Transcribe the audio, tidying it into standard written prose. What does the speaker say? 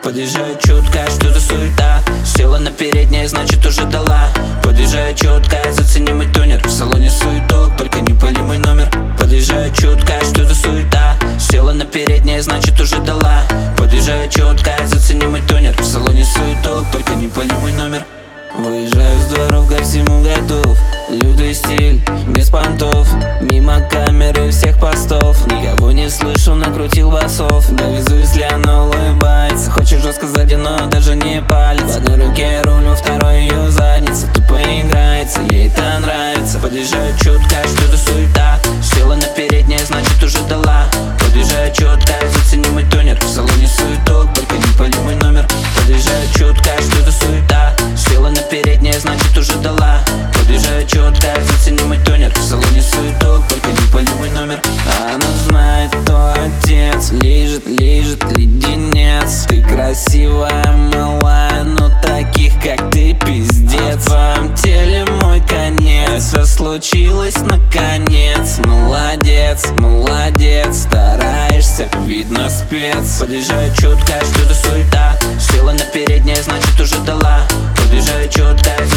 Подъезжаю чутко, что за суета. Села на переднее, значит уже дала. Подъезжаю чутко, зацени мой тонер. В салоне суеток, только не пали мой номер. Подъезжаю чутко, что за суета. Села на переднее, значит уже дала. Подъезжаю чутко, зацени мой тонер. В салоне суеток, только не пали мой номер. Выезжаю с дворов, ко всему готов. Лютый стиль, без понтов. Мимо камеры всех постов. Никого не слышу, накрутил басов. Довезу, если она улыбается. Хочет жестко сзади, но даже не палец. В одной руке руль, во второй ее задница. Тупо играется, ей это нравится. Подъезжаю чутко, что за суета. Села на переднее, значит уже дала. Подъезжаю чутко, зацени мой тонер. В салоне суеток, только не пали мой номер. Подъезжаю чутко, что за суета. Села на переднее, значит уже дала. Подъезжаю чутко, зацени мой тонер. В салоне суеток, только не пали мой номер. Она знает, кто отец. Лежит леденец. Ты красивая, малая, но таких, как ты, пиздец. В твоем теле мой конец. Все случилось наконец. Молодец, молодец, стараешься, видно спец. Подъезжаю чутко, что за суета. Села на переднее, значит уже дала. Подъезжаю чутко,